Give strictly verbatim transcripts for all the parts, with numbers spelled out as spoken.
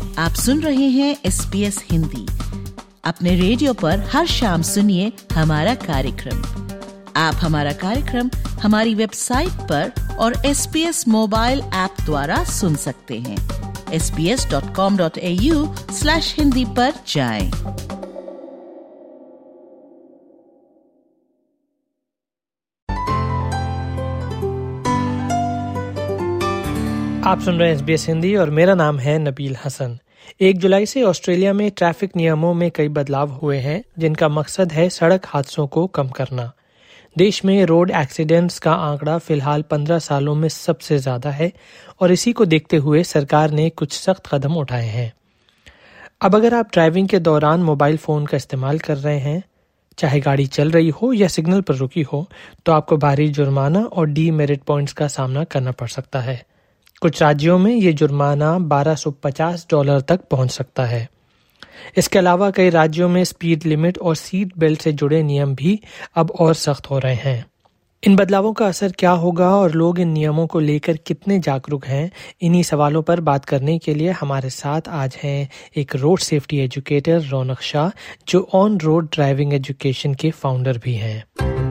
आप सुन रहे हैं एस बी एस हिंदी। अपने रेडियो पर हर शाम सुनिए हमारा कार्यक्रम। आप हमारा कार्यक्रम हमारी वेबसाइट पर और S B S mobile app द्वारा सुन सकते हैं। S B S dot com dot A U slash Hindi पर जाएं। आप सुन रहे हैं एस बी एस हिंदी और मेरा नाम है नबील हसन। एक जुलाई से ऑस्ट्रेलिया में ट्रैफिक नियमों में कई बदलाव हुए हैं, जिनका मकसद है सड़क हादसों को कम करना। देश में रोड एक्सीडेंट्स का आंकड़ा फिलहाल पंद्रह सालों में सबसे ज्यादा है और इसी को देखते हुए सरकार ने कुछ सख्त कदम उठाए हैं। अब अगर आप ड्राइविंग के दौरान मोबाइल फोन का इस्तेमाल कर रहे हैं, चाहे गाड़ी चल रही हो या सिग्नल पर रुकी हो, तो आपको भारी जुर्माना और डीमेरिट पॉइंट्स का सामना करना पड़ सकता है। कुछ राज्यों में ये जुर्माना बारह सौ पचास डॉलर तक पहुंच सकता है। इसके अलावा कई राज्यों में स्पीड लिमिट और सीट बेल्ट से जुड़े नियम भी अब और सख्त हो रहे हैं। इन बदलावों का असर क्या होगा और लोग इन नियमों को लेकर कितने जागरूक हैं, इन्हीं सवालों पर बात करने के लिए हमारे साथ आज हैं एक road safety educator Raunak Shah, जो ऑन रोड ड्राइविंग एजुकेशन के फाउंडर भी हैं।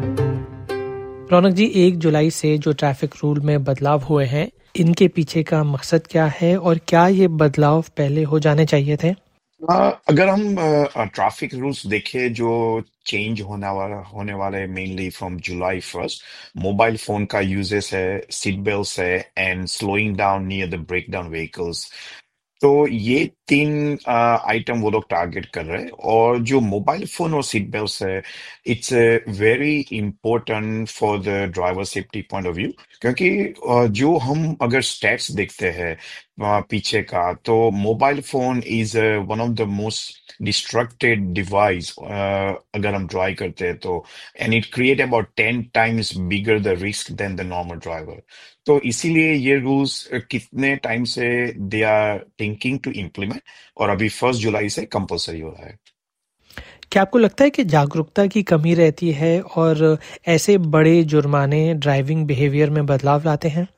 रौनक जी, एक जुलाई से जो ट्रैफिक रूल में बदलाव हुए हैं, इनके पीछे का मकसद क्या है और क्या ये बदलाव पहले हो जाने चाहिए थे? आ, अगर हम ट्रैफिक रूल्स देखें जो चेंज होने वाला होने वाले mainly from July first, mobile phone का यूजेस है, सीट बेल्ट है and slowing down near the break down vehicles. तो ये तीन आइटम वो लोग टारगेट कर रहे हैं। और जो मोबाइल फोन और सीट बेल्ट है, it's very important for the driver safety point of view, क्योंकि uh, जो हम अगर स्टैट्स देखते हैं uh, पीछे का, तो mobile phone is one of the most distracted device अगर हम ड्राइव करते हैं तो, and it create about ten times bigger the risk than the normal driver. तो इसीलिए ये रूल्स कितने टाइम से they are thinking to implement, और अभी फर्स्ट जुलाई से कंपलसरी हो रहा है। क्या आपको लगता है कि जागरूकता की कमी रहती है और ऐसे बड़े जुर्माने ड्राइविंग बिहेवियर में बदलाव लाते हैं?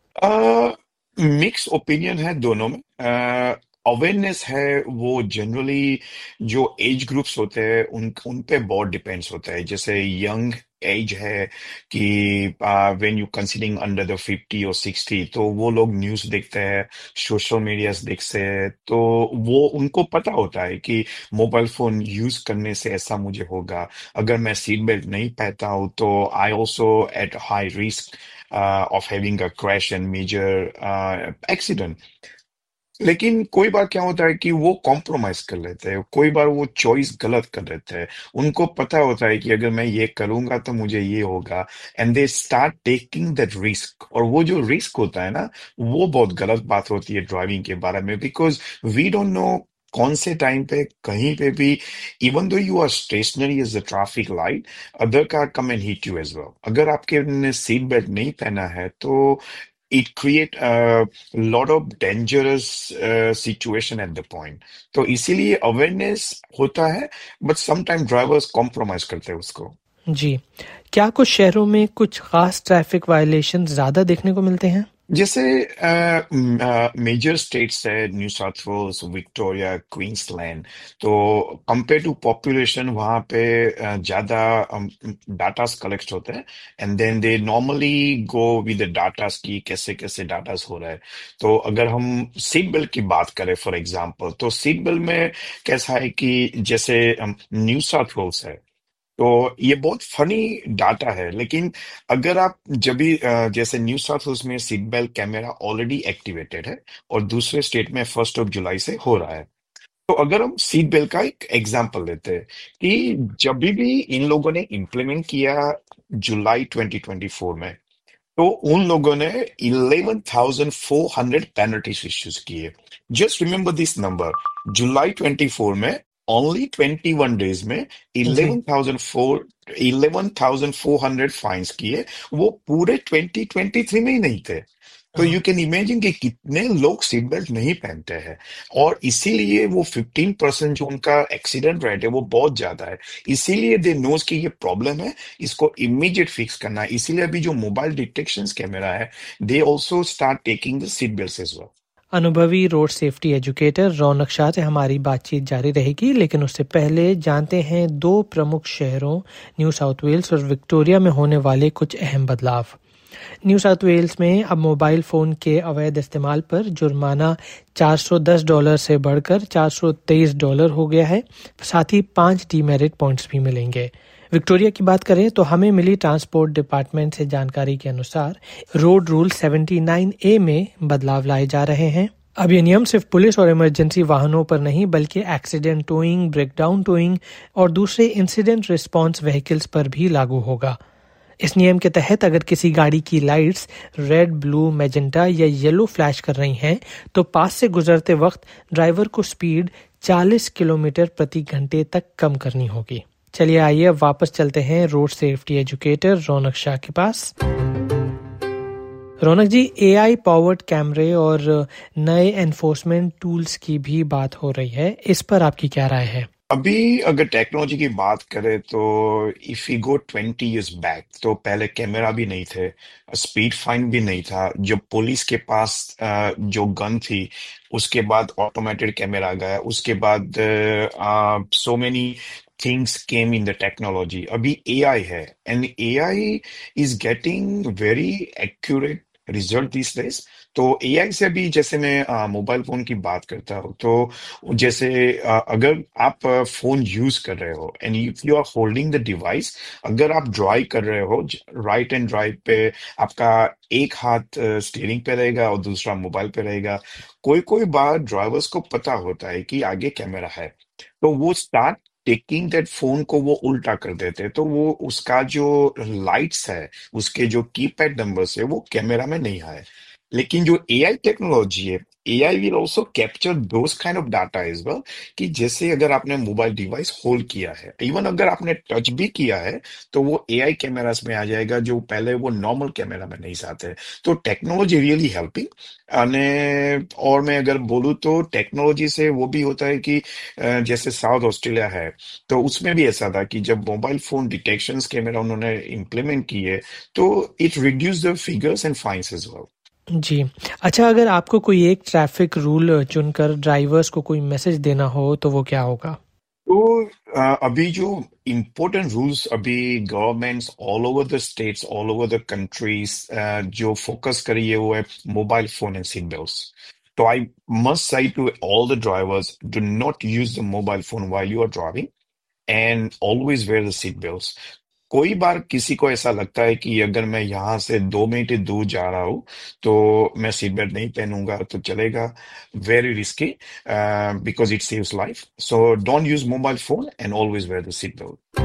मिक्स ओपिनियन है दोनों में। अवेयरनेस है वो जनरली जो एज ग्रुप्स होते हैं उन उन पे बहुत डिपेंड्स होता है। जैसे यंग एज है कि when you considering under the fifty और सिक्सटी, तो वो लोग न्यूज देखते हैं, सोशल मीडिया देखते हैं, तो वो उनको पता होता है कि मोबाइल फोन यूज करने से ऐसा मुझे होगा, अगर मैं सीट बेल्ट नहीं पहनता हूँ तो I also at high risk of having a crash and major accident. लेकिन कोई बार क्या होता है कि वो कॉम्प्रोमाइज कर लेते हैं, कोई बार वो चॉइस गलत कर लेते हैं। उनको पता होता है कि अगर मैं ये करूंगा तो मुझे ये होगा, and they start taking that risk. और वो जो रिस्क होता है ना, वो बहुत गलत बात होती है ड्राइविंग के बारे में, बिकॉज वी डोंट नो कौन से टाइम पे कहीं पे भी, even though you are stationary as the traffic light, other car come and hit you as well. अगर आपके सीट बेल्ट नहीं पहना है तो it create a lot of dangerous uh, situation at the point। तो इसीलिए अवेयरनेस होता है, बट समटाइम ड्राइवर्स कॉम्प्रोमाइज करते हैं उसको। जी, क्या कुछ शहरों में कुछ खास ट्रैफिक वायलेशन ज्यादा देखने को मिलते हैं? जैसे मेजर स्टेट्स है, New South Wales, Victoria, Queensland, तो कंपेयर टू पॉपुलेशन वहाँ पे uh, ज्यादा डाटास कलेक्ट होते हैं, and then they normally go with the datas की कैसे कैसे डाटास हो रहा है। तो अगर हम सीट बेल्ट की बात करें फॉर एग्जांपल, तो सीट बेल्ट में कैसा है कि जैसे न्यू साउथ वेल्स है, तो ये बहुत फनी डाटा है। लेकिन अगर आप जब भी अ, जैसे न्यू साउथ वेल्स में seat belt camera already activated है और दूसरे स्टेट में फर्स्ट ऑफ जुलाई से हो रहा है, तो अगर हम सीट बेल्ट का एक एग्जांपल लेते हैं कि जब भी भी इन लोगों ने इम्प्लीमेंट किया जुलाई ट्वेंटी ट्वेंटी फोर में, तो उन लोगों ने eleven thousand four hundred penalties issues किए। Just remember this number, July twenty four में ओनली ट्वेंटी वन डेज में जी, eleven thousand four eleven thousand four hundred fines किए। वो पूरे ट्वेंटी ट्वेंटी थ्री में ही नहीं थे। तो हाँ, यू कैन इमेजिन कि कितने लोग सीट बेल्ट नहीं पहनते हैं, और इसीलिए वो फिफ्टीन परसेंट जो उनका एक्सीडेंट रेट है वो बहुत ज्यादा है। इसीलिए दे नोज कि ये प्रॉब्लम है, इसको इमीडिएट फिक्स करना है। इसीलिए अभी जो मोबाइल डिटेक्शन कैमरा है, they also start taking the seat belt as well. अनुभवी road safety educator Raunak Shah से हमारी बातचीत जारी रहेगी, लेकिन उससे पहले जानते हैं दो प्रमुख शहरों न्यू साउथ वेल्स और विक्टोरिया में होने वाले कुछ अहम बदलाव। न्यू साउथ वेल्स में अब मोबाइल फ़ोन के अवैध इस्तेमाल पर जुर्माना चार सौ दस डॉलर से बढ़कर चार सौ तेईस डॉलर हो गया है। साथ ही पाँच डीमेरिट पॉइंट्स भी मिलेंगे। विक्टोरिया की बात करें तो हमें मिली ट्रांसपोर्ट डिपार्टमेंट से जानकारी के अनुसार रोड रूल उन्यासी ए में बदलाव लाए जा रहे हैं। अब ये नियम सिर्फ पुलिस और इमरजेंसी वाहनों पर नहीं बल्कि एक्सीडेंट टोइंग, ब्रेकडाउन टोइंग और दूसरे इंसिडेंट रिस्पांस व्हीकल्स पर भी लागू होगा। इस नियम के तहत अगर किसी गाड़ी की लाइट्स रेड, ब्लू, मैजेंटा या येलो फ्लैश कर रही हैं तो पास से गुजरते वक्त ड्राइवर को स्पीड चालीस किलोमीटर प्रति घंटे तक कम करनी होगी। चलिए आइए अब वापस चलते हैं road safety educator Raunak Shah के पास। रौनक जी, एआई पावर्ड कैमरे और नए एनफोर्समेंट टूल्स की भी बात हो रही है, इस पर आपकी क्या राय है? अभी अगर टेक्नोलॉजी की बात करें तो if you go twenty years back तो पहले कैमरा भी नहीं थे, स्पीड फाइन भी नहीं था। जब पुलिस के पास अ, जो गन थी उसके बाद ऑटोमेटेड कैमरा आ गया, उसके बाद so many things came in the technology. अभी एआई है and AI is getting very accurate result this days. तो एआई से भी जैसे मैं मोबाइल फोन की बात करता हूँ तो जैसे आ, अगर आप फोन यूज कर रहे हो and if you are holding the device, अगर आप ड्राइव कर रहे हो राइट एंड ड्राइव पे आपका एक हाथ स्टीयरिंग पे रहेगा और दूसरा मोबाइल पे रहेगा। कोई कोई बार ड्राइवर्स को पता होता है कि आगे कैमरा है तो वो स्टार्ट टेकिंग दैट फोन को वो उल्टा कर देते हैं, तो वो उसका जो लाइट्स है, उसके जो कीपैड नंबर्स है वो कैमरा में नहीं आए। लेकिन जो एआई टेक्नोलॉजी है, AI will also capture those kind of data as well, कि जैसे अगर आपने मोबाइल डिवाइस होल्ड किया है, इवन अगर आपने टच भी किया है तो वो एआई कैमरास में आ जाएगा जो पहले वो नॉर्मल कैमरा में नहीं आते। तो टेक्नोलॉजी रियली हेल्पिंग। और मैं अगर बोलूँ तो टेक्नोलॉजी से वो भी होता है कि अ, जैसे साउथ ऑस्ट्रेलिया है तो उसमें भी ऐसा था कि जब मोबाइल फोन डिटेक्शन कैमरा उन्होंने इम्प्लीमेंट किए तो it reduce the figures and fines as well. जी, अच्छा, अगर आपको कोई एक ट्रैफिक रूल चुनकर ड्राइवर्स को कोई मैसेज देना हो तो वो क्या होगा? तो अ, अभी जो इम्पोर्टेंट रूल्स अभी governments all over the states, all over the countries जो फोकस करी है वो है mobile phone and seat belts. तो I must say to all the drivers, do not use the mobile phone while you are driving and always wear the seat belts. कोई बार किसी को ऐसा लगता है कि अगर मैं यहाँ से दो मिनट दूर जा रहा हूँ तो मैं सीट बेल्ट नहीं पहनूंगा तो चलेगा, very risky because it saves life. So don't use mobile phone and always wear the seat belt.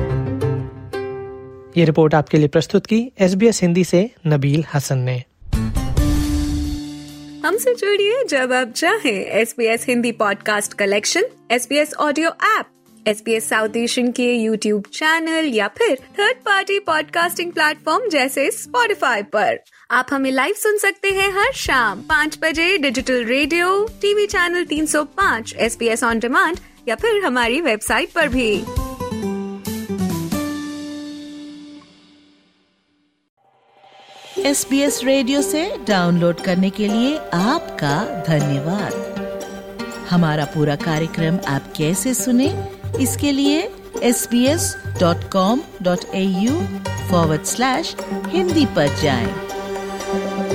ये रिपोर्ट आपके लिए प्रस्तुत की एसबीएस हिंदी से नबील हसन ने। हमसे जुड़िए जब आप चाहें। SBS Hindi podcast collection, SBS audio app, SBS South Asian के यूट्यूब चैनल या फिर थर्ड पार्टी पॉडकास्टिंग प्लेटफॉर्म जैसे स्पॉटिफाई पर। आप हमें लाइव सुन सकते हैं हर शाम पाँच बजे डिजिटल रेडियो, टीवी चैनल तीन सौ पाँच, एसबीएस ऑन डिमांड या फिर हमारी वेबसाइट पर भी। एसबीएस रेडियो से डाउनलोड करने के लिए आपका धन्यवाद। हमारा पूरा कार्यक्रम आप कैसे सुने, इसके लिए S B S dot com dot A U forward slash Hindi पर जाएं।